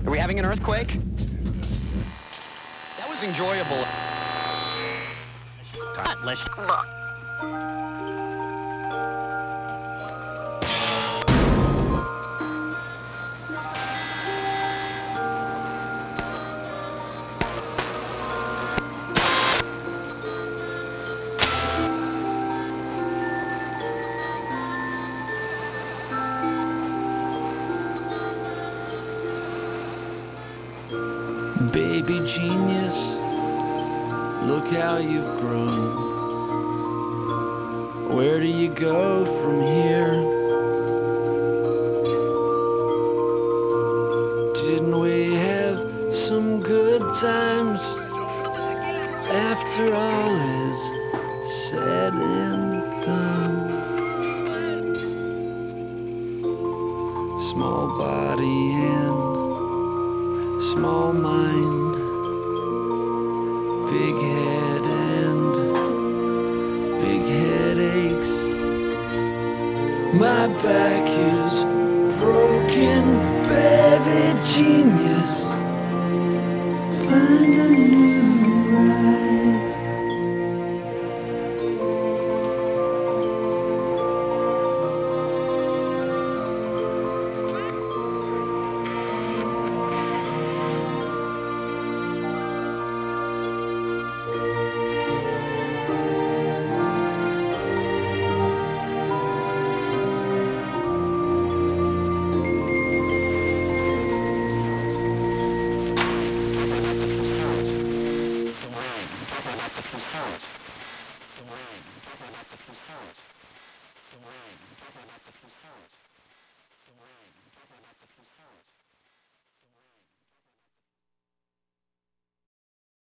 Are we having an earthquake? That was enjoyable. Let's look. Baby genius, look how you've grown. Where do you go from here? Didn't we have some good times after all is said and done? Small body and small mind, big head and big headaches. My back is